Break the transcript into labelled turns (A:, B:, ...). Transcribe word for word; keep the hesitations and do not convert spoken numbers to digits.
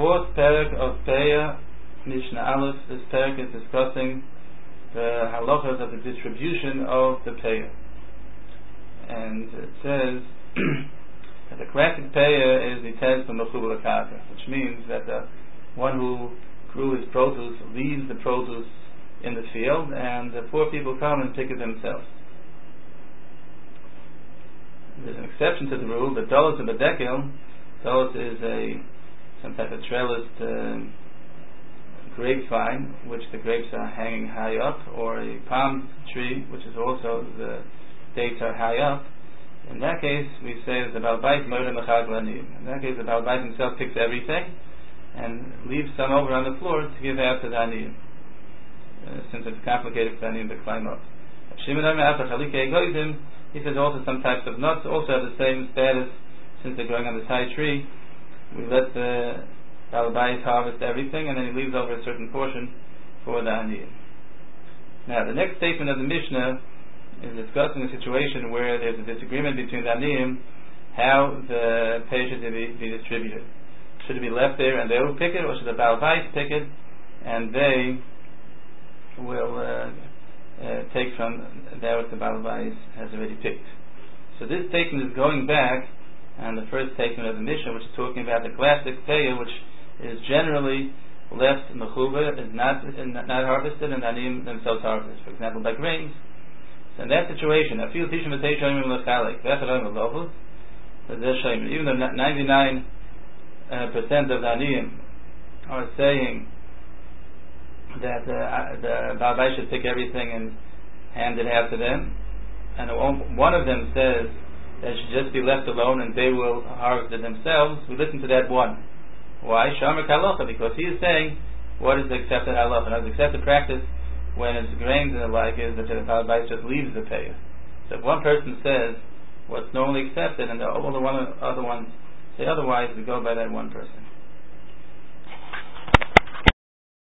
A: fourth parak of Peah, Mishnah Aleph. This parak is discussing the halachas of the distribution of the Peah. And it says that the classic Peah is the test from Mechubal Karka, which means that the one who grew his produce leaves the produce in the field, and the poor people come and pick it themselves. There's an exception to the rule. The Dolos and Bedekel. Dolos is a some type of trellised uh, grapevine, which the grapes are hanging high up, or a palm tree, which is also the dates are high up. In that case, we say that the Baal Bait Moed Mechag Lanim. In that case, the Baal Bait himself picks everything and leaves some over on the floor to give out to the Aniyim, uh, since it's complicated for the Aniyim to climb up. He says also some types of nuts also have the same status, since they're growing on this high tree. We let the Baal Bait harvest everything, and then he leaves over a certain portion for the Aniyim. Now, the next statement of the Mishnah is discussing a situation where there's a disagreement between the Aniyim how the pay should be, be distributed. Should it be left there and they will pick it, or should the Baal Bait pick it and they will uh, uh, take from that what the Baal Bait has already picked? So this statement is going back on the first statement of the Mishnah, which is talking about the classic Peah, which is generally left mechuba, is not not harvested, and the Aniyim themselves harvest. For example, by grains. So in that situation, I feel even though ninety-nine uh, percent of the Aniyim are saying that uh, the Baal Bait should pick everything and hand it out to them, and one of them says that it should just be left alone and they will harvest it themselves, we listen to that one. Why? Shamer Kalocha, because he is saying what is the accepted halacha. Now, the accepted practice when it's grains and the like is that the Baal Bait just leaves the Peah. So if one person says what's normally accepted and the, all the one, other ones say otherwise, we go by that one person.